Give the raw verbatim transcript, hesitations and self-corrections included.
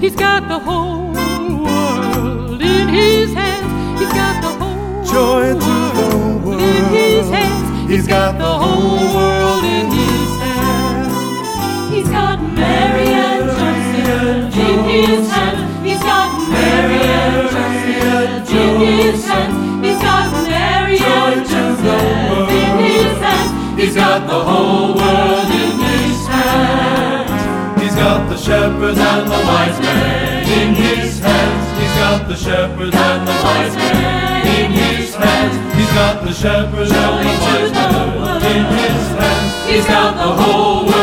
He's got the whole world in his hands. He's got the whole joy to the world in his hands. He's got the whole world in his hands. He's got Mary and Joseph in his hands. He's got Mary and Joseph in his hands. He's got Mary and Joseph in his hands. He's got the whole world in his hands. He's got the shepherds and the wise men in his hands. He's got the shepherds and the wise men in his hands. He's got the shepherds and the wise men in his hands. He's got the whole world.